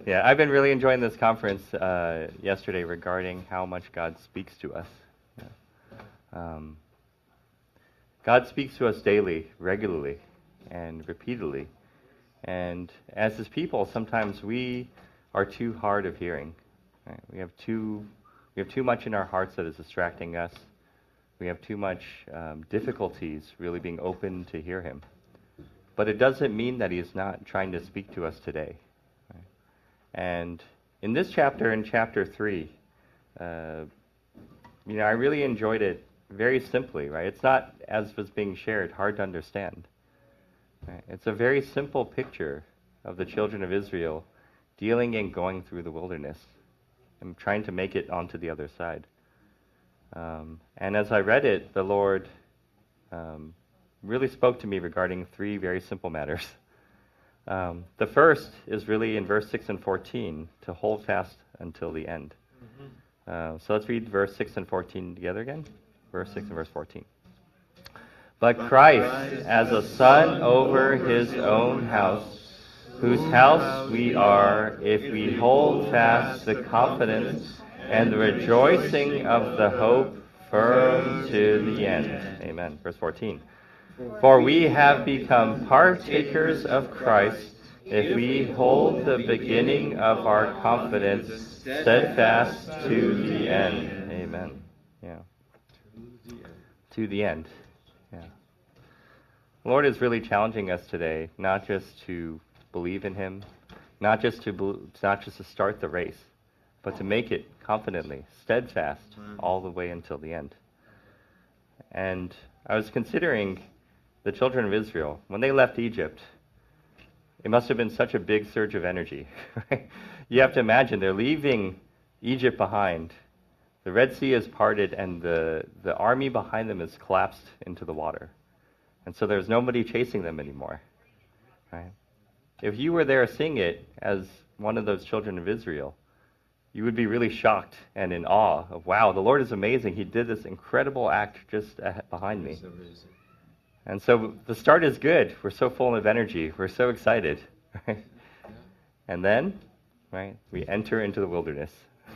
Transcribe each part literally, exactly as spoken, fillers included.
Yeah, I've been really enjoying this conference uh, yesterday regarding how much God speaks to us. Yeah. Um, God speaks to us daily, regularly, and repeatedly. And as His people, sometimes we are too hard of hearing. Right? We have too we have too much in our hearts that is distracting us. We have too much um, difficulties really being open to hear Him. But it doesn't mean that He is not trying to speak to us today. Right? And in this chapter, in chapter three, uh, you know, I really enjoyed it very simply. Right? It's not, as was being shared, hard to understand. Right? It's a very simple picture of the children of Israel dealing and going through the wilderness and trying to make it onto the other side. Um, and as I read it, the Lord um, really spoke to me regarding three very simple matters. Um, the first is really in verse six and fourteen, to hold fast until the end. Mm-hmm. Uh, so let's read verse six and fourteen together again. Verse six and verse fourteen. But Christ, as a son over his own house, whose house we are, if we hold fast the confidence and the rejoicing of the hope firm to the end. Amen. Verse fourteen. For we have become partakers of Christ if we hold the beginning of our confidence steadfast to the end. Amen. Yeah. To the end. Yeah. The Lord is really challenging us today, not just to believe in Him, not just to not just to start the race, but to make it confidently, steadfast, all the way until the end. And I was considering the children of Israel when they left Egypt. It must have been such a big surge of energy. Right? You have to imagine they're leaving Egypt behind. The Red Sea is parted, and the the army behind them is collapsed into the water. And so there's nobody chasing them anymore. Right? If you were there seeing it as one of those children of Israel, you would be really shocked and in awe of, wow, the Lord is amazing. He did this incredible act just behind me. And so the start is good. We're so full of energy. We're so excited. Right? And then, right, we enter into the wilderness.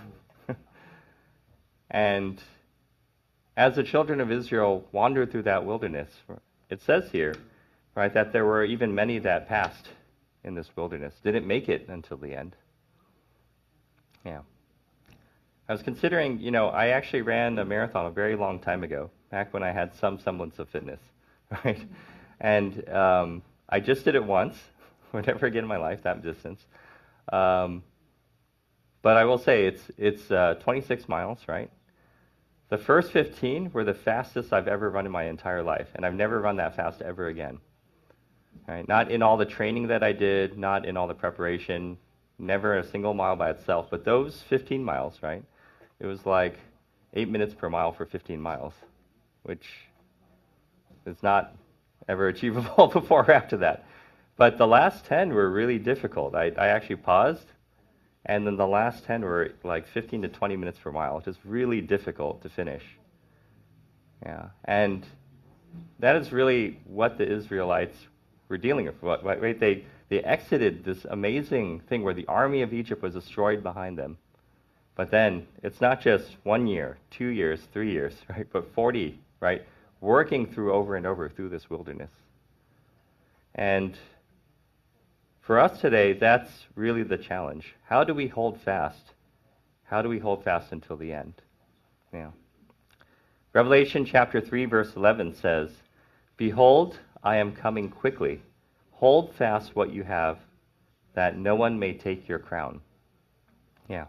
And as the children of Israel wandered through that wilderness, it says here, right, that there were even many that passed in this wilderness, didn't make it until the end. Yeah. I was considering, you know, I actually ran a marathon a very long time ago, back when I had some semblance of fitness, right? And um, I just did it once, would never again in my life, that distance. Um, but I will say it's it's uh, twenty-six miles, right? The first fifteen were the fastest I've ever run in my entire life, and I've never run that fast ever again. Right? Not in all the training that I did, not in all the preparation, never a single mile by itself, but those fifteen miles, right? It was like eight minutes per mile for fifteen miles, which is not ever achievable before or after that. But the last ten were really difficult. I, I actually paused, and then the last ten were like fifteen to twenty minutes per mile, just really difficult to finish. Yeah, and that is really what the Israelites were dealing with. Right? They they exited this amazing thing where the army of Egypt was destroyed behind them. But then it's not just one year, two years, three years, right? But forty, right? Working through over and over through this wilderness. And for us today, that's really the challenge. How do we hold fast? How do we hold fast until the end? Yeah. Revelation chapter three, verse eleven says, "Behold, I am coming quickly. Hold fast what you have, that no one may take your crown." Yeah.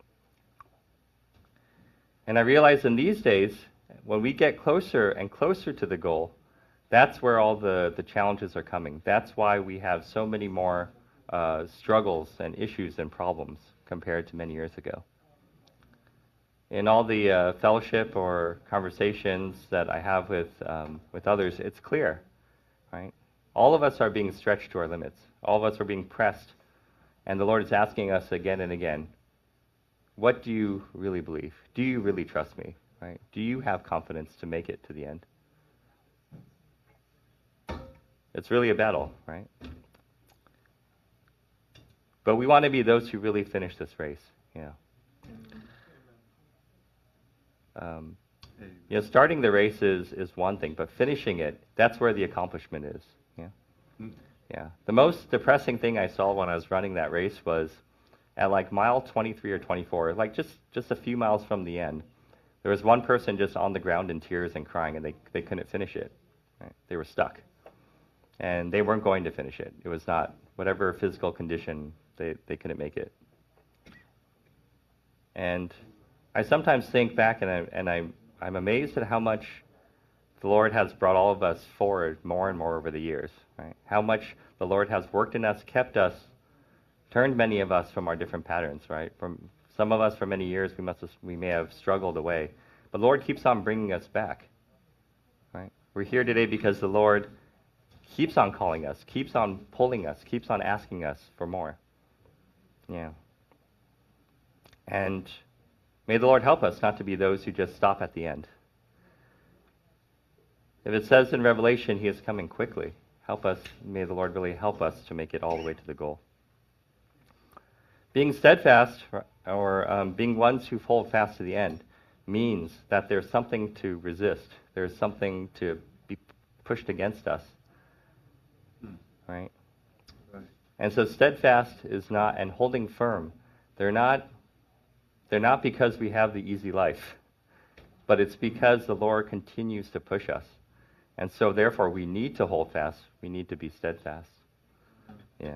And I realize in these days, when we get closer and closer to the goal, that's where all the, the challenges are coming. That's why we have so many more uh, struggles and issues and problems compared to many years ago. In all the uh, fellowship or conversations that I have with um, with others, it's clear, right? All of us are being stretched to our limits. All of us are being pressed, and the Lord is asking us again and again, what do you really believe? Do you really trust me? Right? Do you have confidence to make it to the end? It's really a battle, right? But we want to be those who really finish this race. Yeah. Um, you know, starting the race is, is one thing, but finishing it, that's where the accomplishment is. Yeah. Yeah. The most depressing thing I saw when I was running that race was at like mile twenty-three or twenty-four, like just, just a few miles from the end, there was one person just on the ground in tears and crying, and they, they couldn't finish it. Right? They were stuck. And they weren't going to finish it. It was not, whatever physical condition, they, they couldn't make it. And I sometimes think back, and, I, and I, I'm amazed at how much the Lord has brought all of us forward more and more over the years. Right? How much the Lord has worked in us, kept us, turned many of us from our different patterns. Right? From some of us, for many years, we must have, we may have struggled away, but the Lord keeps on bringing us back. Right? We're here today because the Lord keeps on calling us, keeps on pulling us, keeps on asking us for more. Yeah. And may the Lord help us not to be those who just stop at the end. If it says in Revelation He is coming quickly, help us, may the Lord really help us to make it all the way to the goal. Being steadfast, or um, being ones who hold fast to the end, means that there's something to resist. There's something to be pushed against us. Hmm. Right? Right? And so steadfast is not, and holding firm, they're not, they're not because we have the easy life, but it's because the Lord continues to push us. And so, therefore, we need to hold fast. We need to be steadfast. Yeah.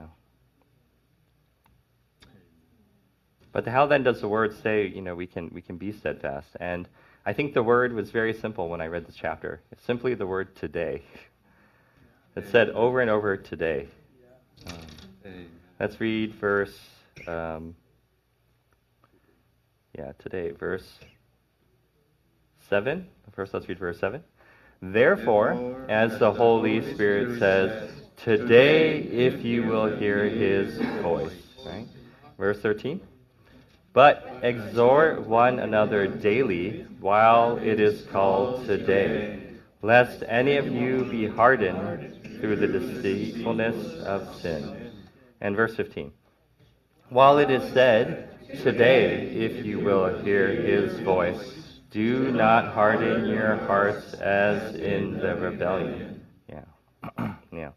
But how then does the word say, you know, we can we can be steadfast? And I think the word was very simple when I read this chapter. It's simply the word today. It said over and over today. Um, let's read verse. Um, yeah, today, verse seven. First, let's read verse seven. Therefore, as the Holy Spirit says, today, if you will hear His voice. Right? Verse thirteen. But exhort one another daily while it is called today, lest any of you be hardened through the deceitfulness of sin. And verse fifteen. While it is said, today, if you will hear His voice, do not harden your hearts as in the rebellion. Yeah. Yeah.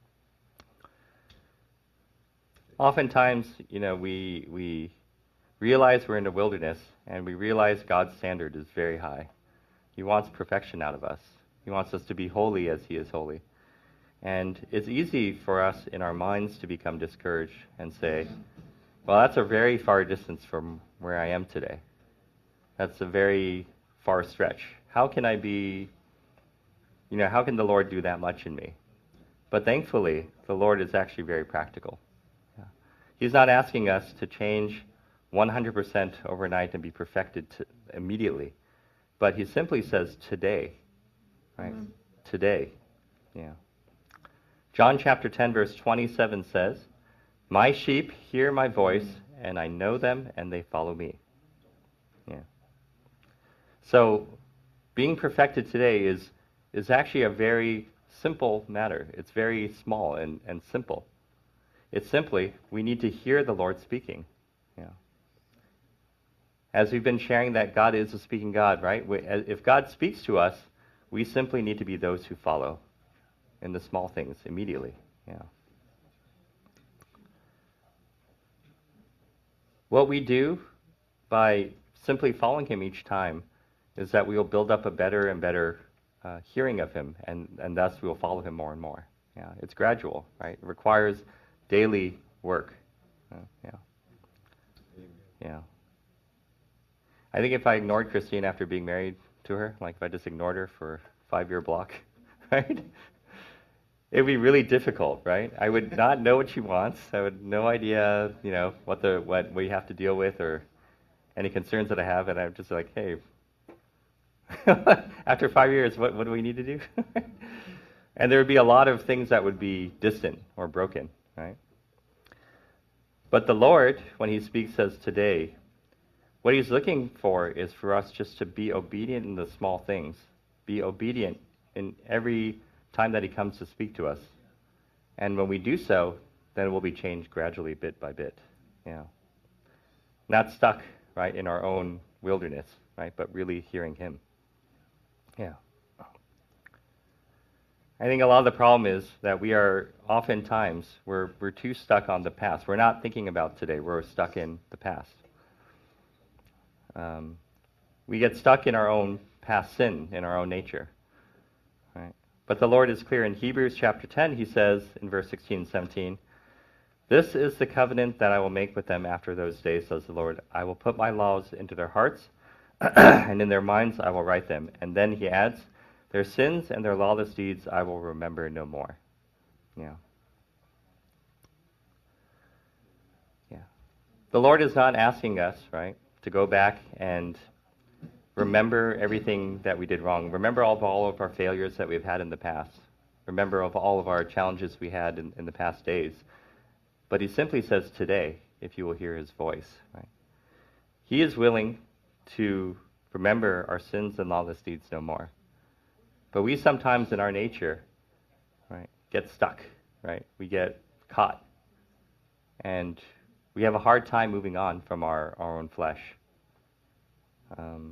Oftentimes, you know, we we realize we're in the wilderness, and we realize God's standard is very high. He wants perfection out of us. He wants us to be holy as He is holy. And it's easy for us in our minds to become discouraged and say, well, that's a very far distance from where I am today. That's a very far stretch. How can I be, you know, how can the Lord do that much in me? But thankfully, the Lord is actually very practical. Yeah. He's not asking us to change one hundred percent overnight and be perfected to, immediately. But He simply says today. Right? Mm-hmm. Today. Yeah. John chapter ten, verse twenty-seven says, my sheep hear my voice, and I know them, and they follow me. Yeah. So, being perfected today is is actually a very simple matter. It's very small and, and simple. It's simply, we need to hear the Lord speaking. Yeah. As we've been sharing that God is a speaking God, right? We, if God speaks to us, we simply need to be those who follow in the small things immediately. Yeah. What we do by simply following Him each time is that we will build up a better and better uh, hearing of Him, and, and thus we will follow Him more and more. Yeah, it's gradual, right? It requires daily work. Uh, yeah. Yeah. I think if I ignored Christine after being married to her, like if I just ignored her for a five-year block, right? It would be really difficult, right? I would not know what she wants. I would no idea, you know, what the what we have to deal with or any concerns that I have, and I'm just like, hey, after five years, what what do we need to do? And there would be a lot of things that would be distant or broken, right? But the Lord, when He speaks, says today, what He's looking for is for us just to be obedient in the small things, be obedient in every time that He comes to speak to us. And when we do so, then we'll be changed gradually, bit by bit. Yeah. Not stuck, right, in our own wilderness, right, but really hearing him. Yeah. I think a lot of the problem is that we are oftentimes, we're, we're too stuck on the past. We're not thinking about today. We're stuck in the past. Um, we get stuck in our own past sin, in our own nature. Right? But the Lord is clear. In Hebrews chapter ten, he says in verse sixteen and seventeen, "This is the covenant that I will make with them after those days, says the Lord. I will put my laws into their hearts, and in their minds I will write them." And then he adds, "Their sins and their lawless deeds I will remember no more." Yeah. Yeah. The Lord is not asking us, right, to go back and remember everything that we did wrong. Remember all of, all of our failures that we've had in the past. Remember of all of our challenges we had in, in the past days. But he simply says today, if you will hear his voice, right? He is willing to remember our sins and lawless deeds no more. But we sometimes in our nature, right, get stuck, right? We get caught. And we have a hard time moving on from our, our own flesh. Um,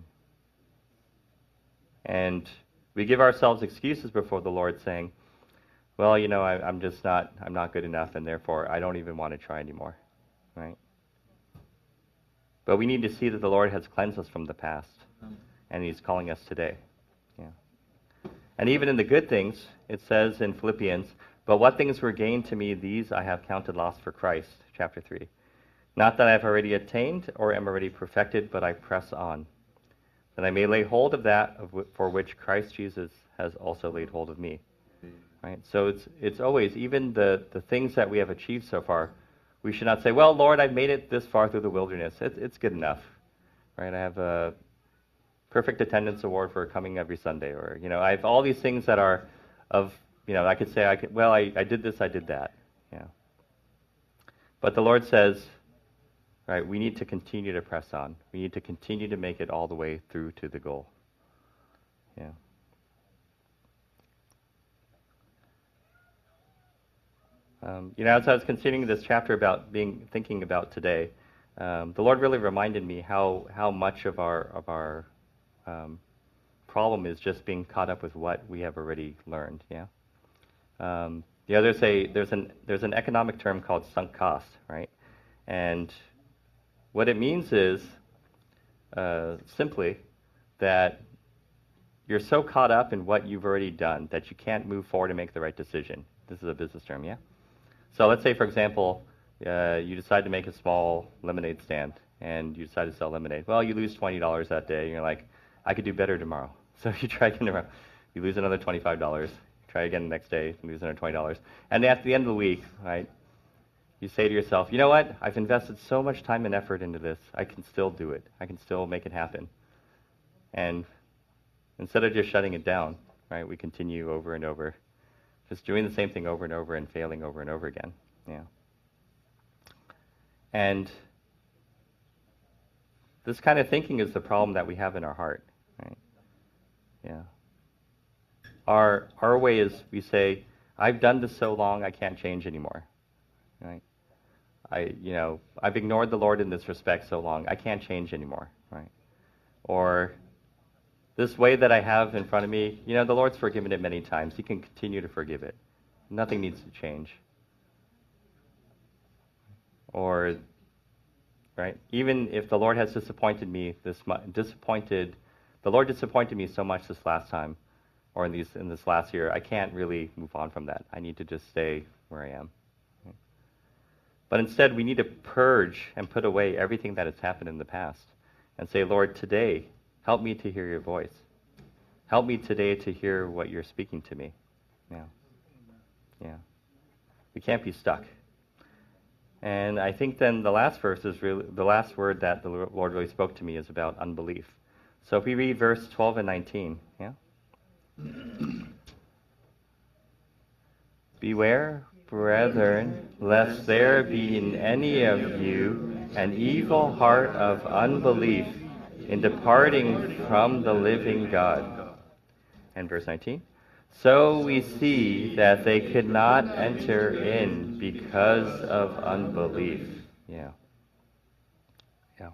and we give ourselves excuses before the Lord saying, well, you know, I, I'm just not, I'm not good enough, and therefore I don't even want to try anymore, right? But we need to see that the Lord has cleansed us from the past, and he's calling us today. Yeah. And even in the good things, it says in Philippians, "But what things were gained to me, these I have counted loss for Christ," chapter three. "Not that I have already attained or am already perfected, but I press on, that I may lay hold of that of w- for which Christ Jesus has also laid hold of me." Right? So it's it's always, even the, the things that we have achieved so far, we should not say, well, Lord, I've made it this far through the wilderness. It, it's good enough. Right? I have a perfect attendance award for coming every Sunday. Or, you know, I have all these things that are of, you know, I could say, I could, well, I, I did this, I did that. Yeah. But the Lord says, right, we need to continue to press on. We need to continue to make it all the way through to the goal. Yeah. Um, you know, as I was considering this chapter about being thinking about today, um, the Lord really reminded me how how much of our of our um, problem is just being caught up with what we have already learned. Yeah. Um, the other say there's an there's an economic term called sunk cost, right? And what it means is uh, simply that you're so caught up in what you've already done that you can't move forward and make the right decision. This is a business term, yeah? So let's say, for example, uh, you decide to make a small lemonade stand, and you decide to sell lemonade. Well, you lose twenty dollars that day, and you're like, I could do better tomorrow. So you try again tomorrow. You lose another twenty-five dollars. Try again the next day, you lose another twenty dollars. And at the end of the week, right, you say to yourself, you know what? I've invested so much time and effort into this. I can still do it. I can still make it happen. And instead of just shutting it down, right, we continue over and over, just doing the same thing over and over and failing over and over again. Yeah. And this kind of thinking is the problem that we have in our heart, right? Yeah. Our our way is we say, I've done this so long, I can't change anymore, right? I, you know, I've ignored the Lord in this respect so long, I can't change anymore, right? Or this way that I have in front of me, you know, the Lord's forgiven it many times. He can continue to forgive it. Nothing needs to change. Or, right, even if the Lord has disappointed me, this mu- disappointed, the Lord disappointed me so much this last time, or in these in this last year, I can't really move on from that. I need to just stay where I am. But instead, we need to purge and put away everything that has happened in the past, and say, Lord, today, help me to hear your voice. Help me today to hear what you're speaking to me. Yeah. Yeah. We can't be stuck. And I think then the last verse is really, the last word that the Lord really spoke to me is about unbelief. So if we read verse twelve and nineteen, yeah? Beware, brethren, lest there be in any of you an evil heart of unbelief in departing from the living God. And verse nineteen, So we see that they could not enter in because of unbelief. Yeah. Yeah.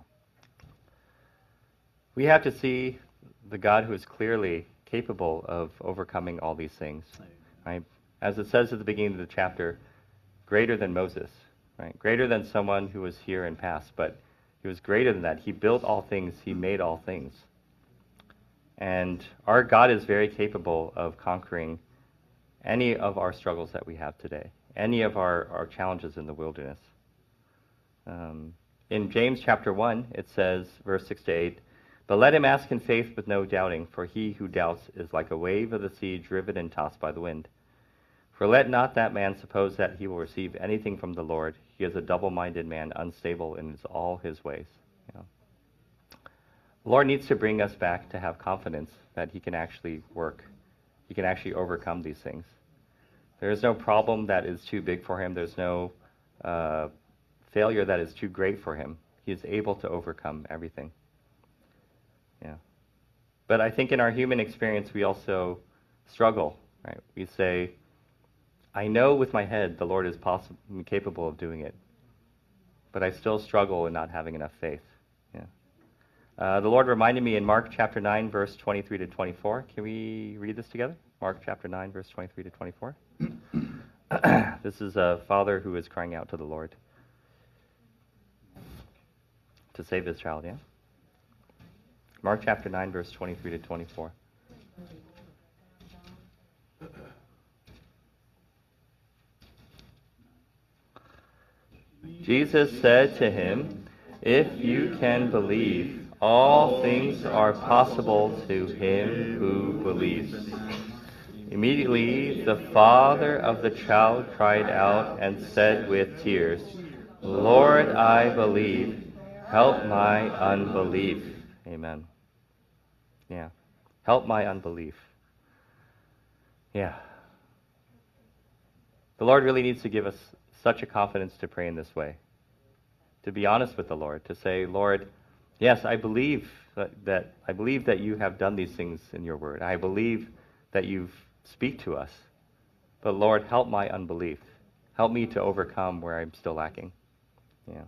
We have to see the God who is clearly capable of overcoming all these things. Right? As it says at the beginning of the chapter, greater than Moses, right? Greater than someone who was here and past, but he was greater than that. He built all things, he made all things. And our God is very capable of conquering any of our struggles that we have today, any of our, our challenges in the wilderness. Um, in James chapter one, it says, verse six to eight, "But let him ask in faith with no doubting, for he who doubts is like a wave of the sea driven and tossed by the wind. For let not that man suppose that he will receive anything from the Lord. He is a double-minded man, unstable in his, all his ways." You know. The Lord needs to bring us back to have confidence that he can actually work. He can actually overcome these things. There is no problem that is too big for him. There's no uh, failure that is too great for him. He is able to overcome everything. Yeah. But I think in our human experience, we also struggle, right? We say, I know with my head the Lord is possible, capable of doing it, but I still struggle in not having enough faith. Yeah. Uh, the Lord reminded me in Mark chapter nine, verse twenty-three to twenty-four. Can we read this together? Mark chapter nine, verse twenty-three to twenty-four. This is a father who is crying out to the Lord to save his child, yeah? Mark chapter nine, verse twenty-three to twenty-four. Jesus said to him, "If you can believe, all things are possible to him who believes." Immediately the father of the child cried out and said with tears, "Lord, I believe. Help my unbelief." Amen. Yeah. Help my unbelief. Yeah. The Lord really needs to give us such a confidence to pray in this way. To be honest with the Lord, to say, "Lord, yes, I believe that, that I believe that you have done these things in your word. I believe that you speak to us. But Lord, help my unbelief. Help me to overcome where I'm still lacking." Yeah.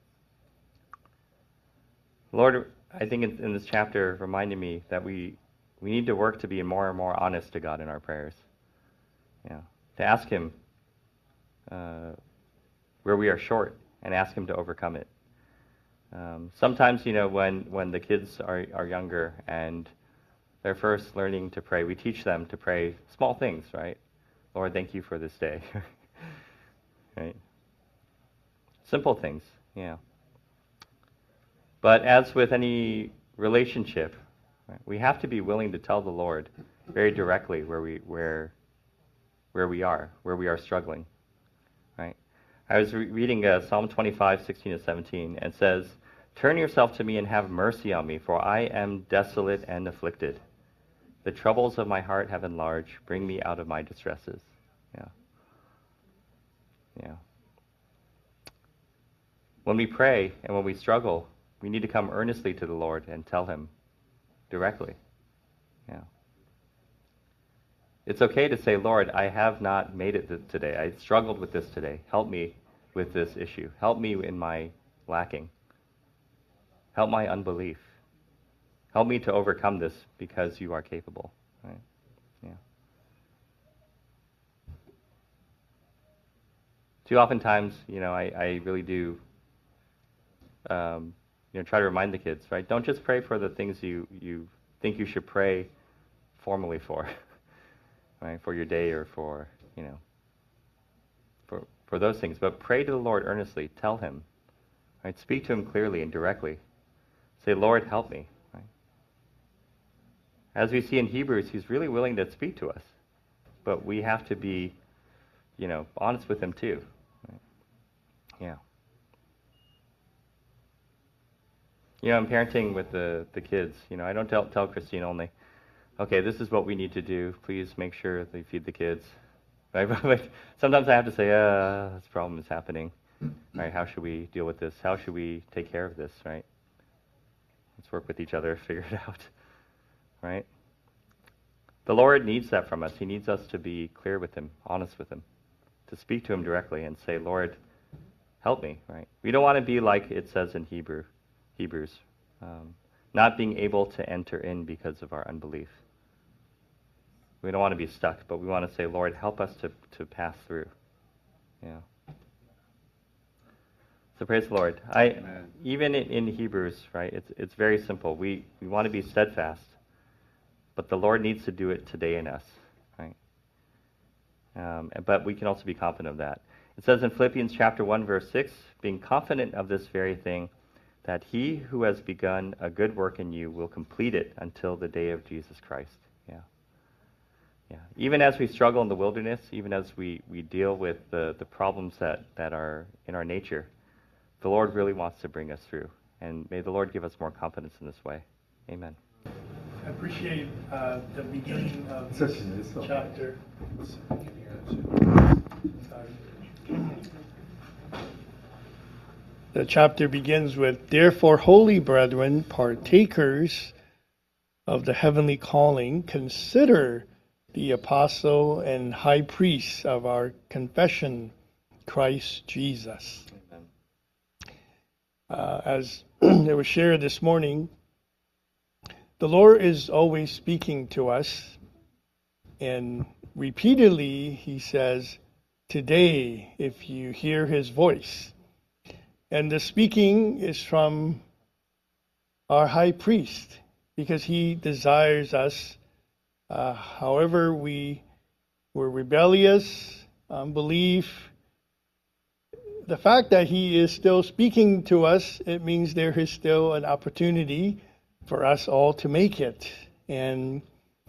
Lord, I think in, in this chapter reminded me that we we need to work to be more and more honest to God in our prayers. Yeah. To ask him uh, where we are short and ask him to overcome it. Um, sometimes, you know, when, when the kids are, are younger and they're first learning to pray, we teach them to pray small things, right? Lord, thank you for this day. Right? Simple things, yeah. But as with any relationship, right, we have to be willing to tell the Lord very directly where we where where we are, where we are struggling. Right? I was re- reading uh, Psalm twenty-five, sixteen to seventeen, and it says, "Turn yourself to me and have mercy on me, for I am desolate and afflicted. The troubles of my heart have enlarged. Bring me out of my distresses." Yeah. Yeah. When we pray and when we struggle, we need to come earnestly to the Lord and tell him directly. Yeah. It's okay to say, "Lord, I have not made it th- today. I struggled with this today. Help me with this issue. Help me in my lacking. Help my unbelief. Help me to overcome this because you are capable." Right? Yeah. Too oftentimes, you know, I, I really do um, you know, try to remind the kids, right? Don't just pray for the things you, you think you should pray formally for, right? For your day or for, you know, for for those things. But pray to the Lord earnestly. Tell him, right? Speak to him clearly and directly. Say, "Lord, help me." Right? As we see in Hebrews, he's really willing to speak to us. But we have to be, you know, honest with him too. Right? Yeah. You know, I'm parenting with the, the kids. You know, I don't tell tell Christine only, "Okay, this is what we need to do. Please make sure they feed the kids." Right? But sometimes I have to say, uh, "This problem is happening. Right? How should we deal with this? How should we take care of this?" Right? Let's work with each other, figure it out. Right? the Lord needs that from us. He needs us to be clear with him, honest with him, to speak to him directly and say, Lord, help me, right? We don't want to be like it says in Hebrew, Hebrews, um, not being able to enter in because of our unbelief. We don't want to be stuck, but we want to say, Lord, help us to, to pass through. Yeah. So praise the Lord. I Amen. Even in, in Hebrews, right, it's it's very simple. We we want to be steadfast, but the Lord needs to do it today in us, right? Um, but we can also be confident of that. It says in Philippians chapter one, verse six, being confident of this very thing, that he who has begun a good work in you will complete it until the day of Jesus Christ. Yeah. Yeah. Even as we struggle in the wilderness, even as we, we deal with the, the problems that, that are in our nature, the Lord really wants to bring us through. And may the Lord give us more confidence in this way. Amen. I appreciate uh, the beginning of this chapter. The chapter begins with, therefore, holy brethren, partakers of the heavenly calling, consider the apostle and high priest of our confession, Christ Jesus. Amen. Uh, as it was shared this morning, the Lord is always speaking to us, and repeatedly he says, today, if you hear his voice. And the speaking is from our high priest, because he desires us, uh, however we were rebellious, unbelief. The fact that he is still speaking to us, it means there is still an opportunity for us all to make it. And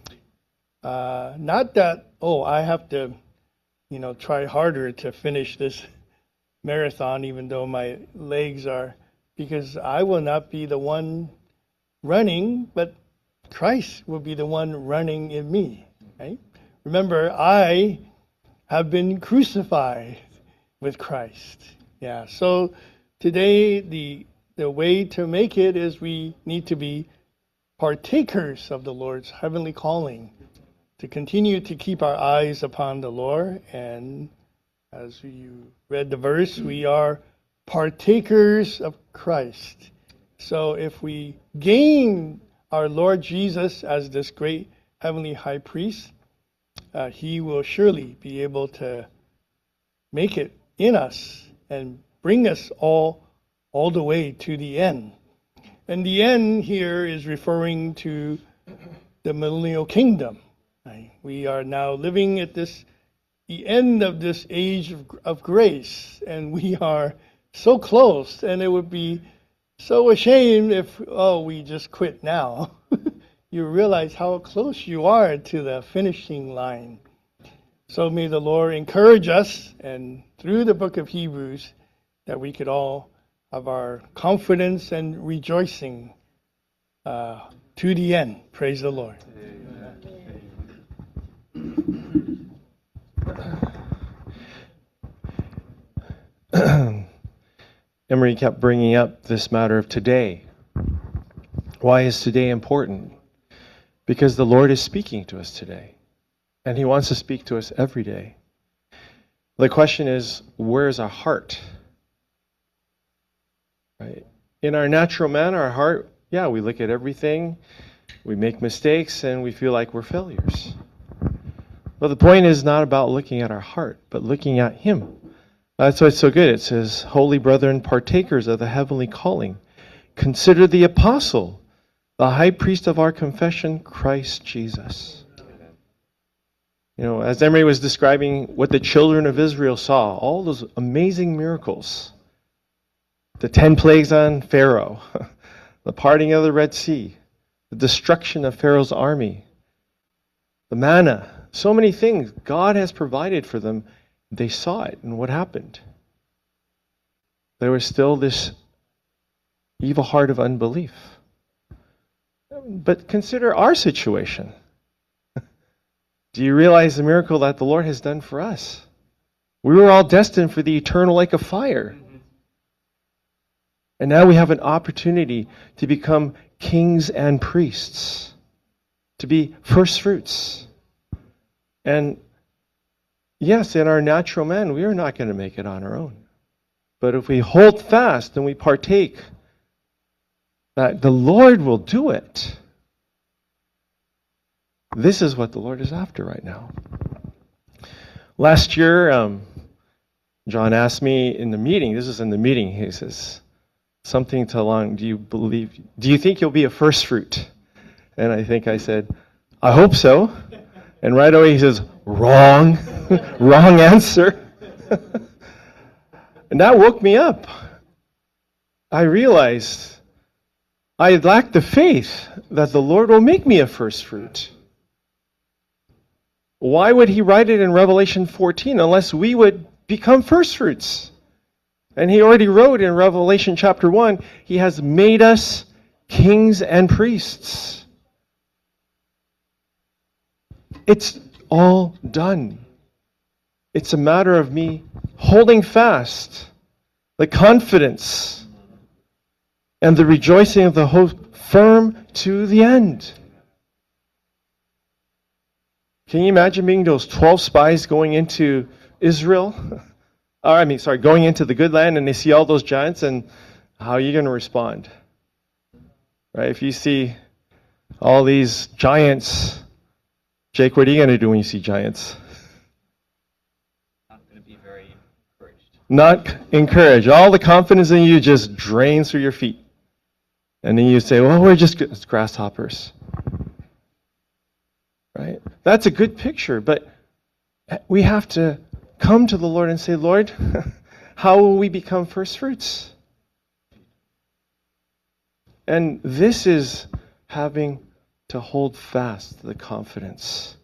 uh, not that, oh, I have to, you know, try harder to finish this marathon, even though my legs are, because I will not be the one running, but Christ will be the one running in me, right? Remember, I have been crucified with Christ. Yeah, so today the the way to make it is we need to be partakers of the Lord's heavenly calling, to continue to keep our eyes upon the Lord. And as you read the verse, we are partakers of Christ. So if we gain our Lord Jesus as this great heavenly high priest, uh, he will surely be able to make it in us and bring us all all the way to the end. And the end here is referring to the millennial kingdom. Right? We are now living at this the end of this age of, of grace, and we are so close, and it would be so ashamed if, oh, we just quit now. You realize how close you are to the finishing line. So may the Lord encourage us, and through the book of Hebrews, that we could all have our confidence and rejoicing uh, to the end. Praise the Lord. Emery kept bringing up this matter of today. Why is today important? Because the Lord is speaking to us today, and he wants to speak to us every day. The question is, where is our heart? Right? In our natural man, our heart, yeah, we look at everything, we make mistakes, and we feel like we're failures. But the point is not about looking at our heart, but looking at him. That's why it's so good. It says, holy brethren, partakers of the heavenly calling, consider the apostle, the high priest of our confession, Christ Jesus. You know, as Emery was describing what the children of Israel saw, all those amazing miracles, the ten plagues on Pharaoh, the parting of the Red Sea, the destruction of Pharaoh's army, the manna, so many things God has provided for them. They saw it, and what happened? There was still this evil heart of unbelief. But consider our situation. Do you realize the miracle that the Lord has done for us? We were all destined for the eternal lake of fire. And now we have an opportunity to become kings and priests, to be first fruits, And yes, in our natural man, we are not going to make it on our own. But if we hold fast and we partake, that the Lord will do it. This is what the Lord is after right now. Last year, um, John asked me in the meeting, this is in the meeting, he says, something to along, do you believe, do you think you'll be a first fruit? And I think I said, I hope so. And right away he says, wrong, wrong answer. And that woke me up. I realized I lacked the faith that the Lord will make me a first fruit. Why would he write it in Revelation fourteen unless we would become first fruits? And he already wrote in Revelation chapter one, he has made us kings and priests. It's all done. It's a matter of me holding fast the confidence and the rejoicing of the hope firm to the end. Can you imagine being those twelve spies going into Israel? Or, I mean, sorry, going into the good land and they see all those giants, and how are you going to respond? Right? If you see all these giants, Jake, what are you going to do when you see giants? Not going to be very encouraged. Not encouraged. All the confidence in you just drains through your feet. And then you say, well, we're just grasshoppers. Right? That's a good picture, but we have to come to the Lord and say, Lord, how will we become first fruits? And this is having to hold fast the confidence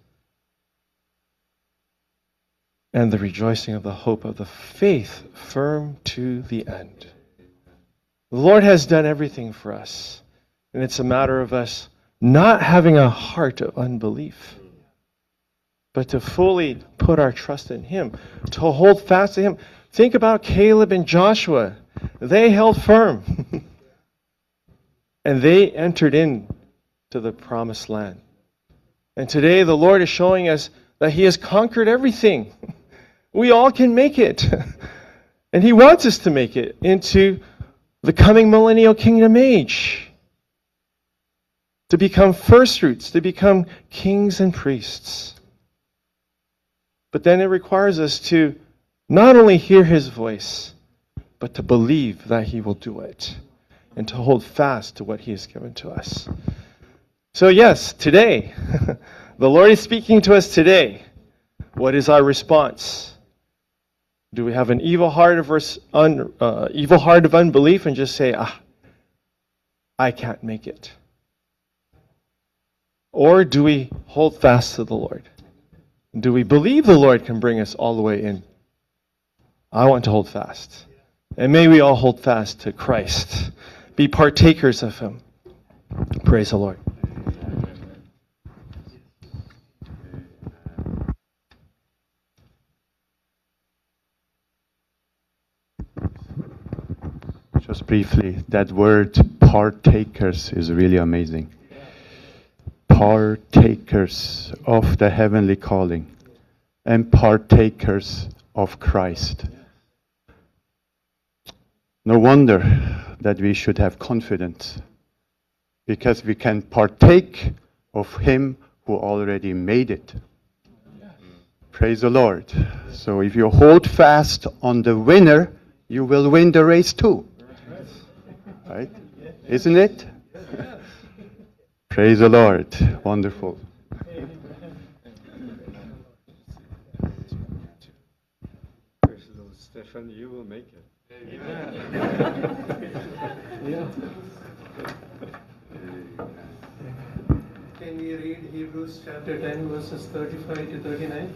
and the rejoicing of the hope of the faith firm to the end. The Lord has done everything for us, and it's a matter of us not having a heart of unbelief, but to fully put our trust in Him, to hold fast to Him. Think about Caleb and Joshua. They held firm, and they entered in to the promised land. And today the Lord is showing us that He has conquered everything. We all can make it. And He wants us to make it into the coming millennial kingdom age. To become first fruits, to become kings and priests. But then it requires us to not only hear His voice, but to believe that He will do it. And to hold fast to what He has given to us. So yes, today, the Lord is speaking to us today. What is our response? Do we have an evil heart of un, uh, evil heart of unbelief and just say, ah, I can't make it? Or do we hold fast to the Lord? Do we believe the Lord can bring us all the way in? I want to hold fast. And may we all hold fast to Christ. Be partakers of Him. Praise the Lord. Just briefly, that word partakers is really amazing. Partakers of the heavenly calling and partakers of Christ. No wonder that we should have confidence, because we can partake of Him who already made it. Praise the Lord. So if you hold fast on the winner, you will win the race too. Right? Isn't it? Praise the Lord. Wonderful. Stefan, you will make it. Can we read Hebrews chapter ten, verses thirty-five to thirty-nine?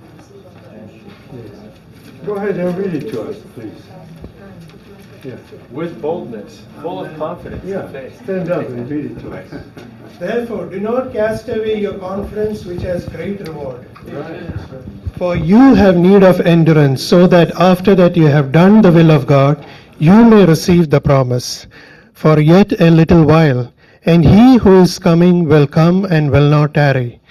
Go ahead and read it to us, please. Yeah. With boldness, full of confidence Yeah. and faith. Stand up and read it to us. Therefore, do not cast away your confidence, which has great reward. Right. For you have need of endurance, so that after that you have done the will of God, you may receive the promise. For yet a little while, and He who is coming will come and will not tarry.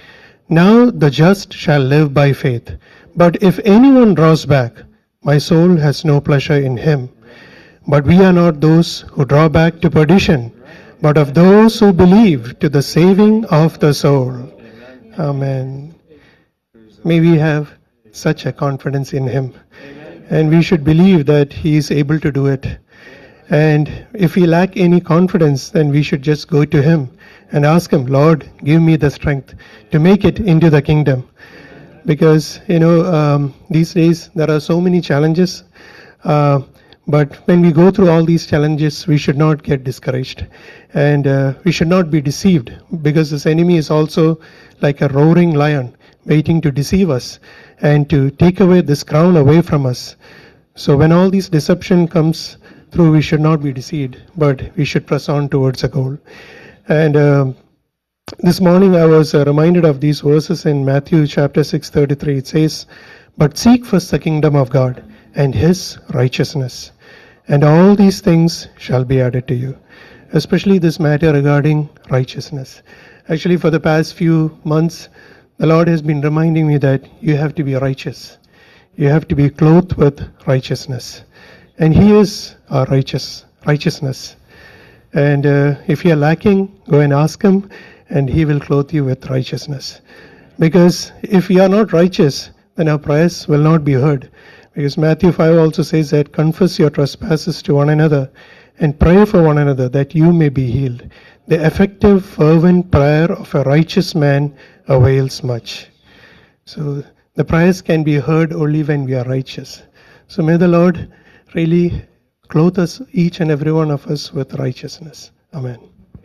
Now the just shall live by faith. But if anyone draws back, my soul has no pleasure in him. But we are not those who draw back to perdition, but of those who believe to the saving of the soul. Amen. May we have such a confidence in him. And we should believe that he is able to do it. And if we lack any confidence, then we should just go to him and ask him, Lord, give me the strength to make it into the kingdom. Because, you know, um, these days there are so many challenges. Uh, but when we go through all these challenges, we should not get discouraged. And uh, we should not be deceived, because this enemy is also like a roaring lion waiting to deceive us and to take away this crown away from us. So when all these deception comes through, we should not be deceived, but we should press on towards a goal. And uh, this morning I was uh, reminded of these verses in Matthew chapter six thirty-three. It says, "But seek first the kingdom of God and his righteousness, and all these things shall be added to you." Especially this matter regarding righteousness. Actually, for the past few months, the Lord has been reminding me that you have to be righteous. You have to be clothed with righteousness. And he is our righteous righteousness. And uh, if you are lacking, go and ask him, and he will clothe you with righteousness. Because if we are not righteous, then our prayers will not be heard. Because Matthew five also says that confess your trespasses to one another and pray for one another that you may be healed. The effective, fervent prayer of a righteous man avails much. So the prayers can be heard only when we are righteous. So may the Lord really clothe us, each and every one of us, with righteousness. Amen.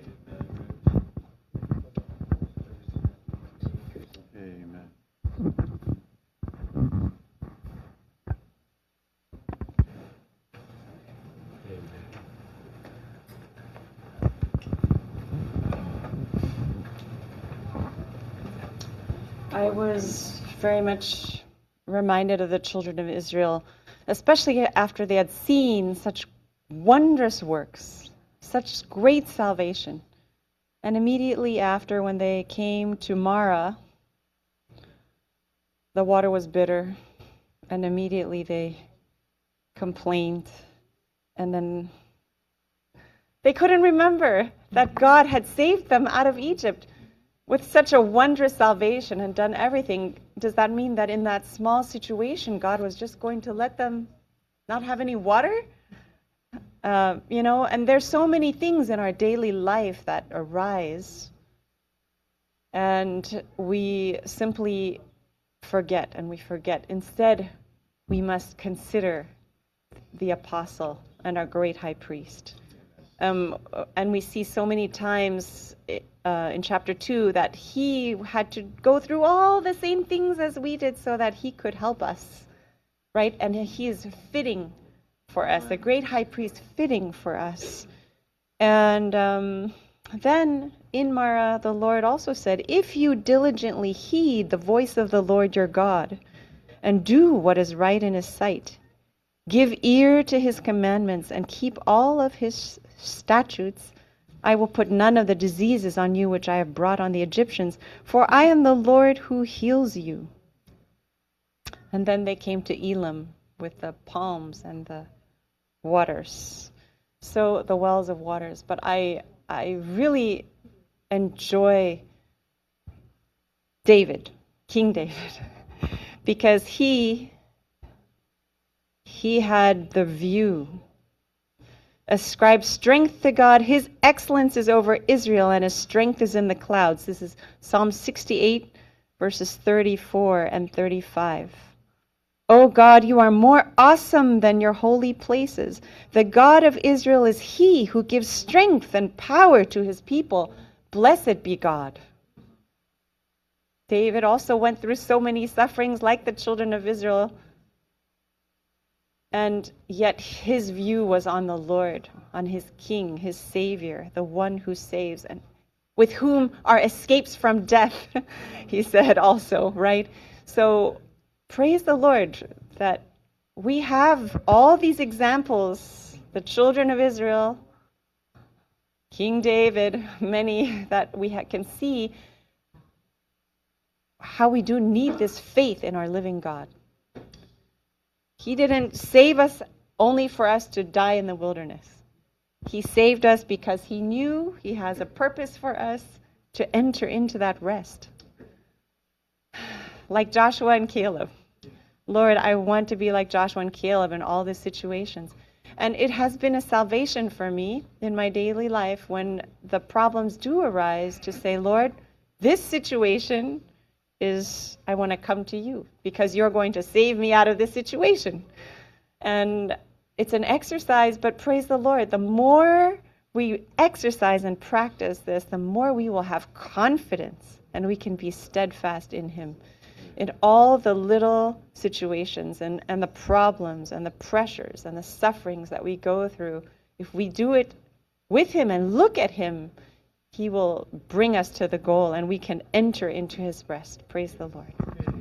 Amen. I was very much reminded of the children of Israel, especially after they had seen such wondrous works, such great salvation. And immediately after, when they came to Marah, the water was bitter, and immediately they complained. And then they couldn't remember that God had saved them out of Egypt with such a wondrous salvation and done everything. Does that mean that in that small situation, God was just going to let them not have any water? Uh, you know, and there's so many things in our daily life that arise, and we simply forget, and we forget. Instead, we must consider the apostle and our great high priest. Um, and we see so many times uh, in chapter two that he had to go through all the same things as we did so that he could help us, right? And he is fitting for us, a great high priest fitting for us. And um, then in Marah, the Lord also said, "If you diligently heed the voice of the Lord your God and do what is right in his sight, give ear to his commandments and keep all of his statutes, I will put none of the diseases on you which I have brought on the Egyptians, for I am the Lord who heals you." And then they came to Elim with the palms and the waters, so the wells of waters. But I, I really enjoy David, King David, because he, he had the view. Ascribe strength to God. His excellence is over Israel, and his strength is in the clouds. This is Psalm sixty-eight, verses thirty-four and thirty-five. O God, you are more awesome than your holy places. The God of Israel is he who gives strength and power to his people. Blessed be God. David also went through so many sufferings like the children of Israel, and yet his view was on the Lord, on his King, his Savior, the one who saves, and with whom are escapes from death, he said also, right? So praise the Lord that we have all these examples, the children of Israel, King David, many that we ha- can see how we do need this faith in our living God. He didn't save us only for us to die in the wilderness. He saved us because he knew he has a purpose for us to enter into that rest. Like Joshua and Caleb. Lord, I want to be like Joshua and Caleb in all these situations. And it has been a salvation for me in my daily life when the problems do arise to say, Lord, this situation is, I want to come to you because you're going to save me out of this situation. And it's an exercise, but praise the Lord, the more we exercise and practice this, the more we will have confidence and we can be steadfast in him. In all the little situations and, and the problems and the pressures and the sufferings that we go through, if we do it with him and look at him, he will bring us to the goal and we can enter into his rest. Praise the Lord.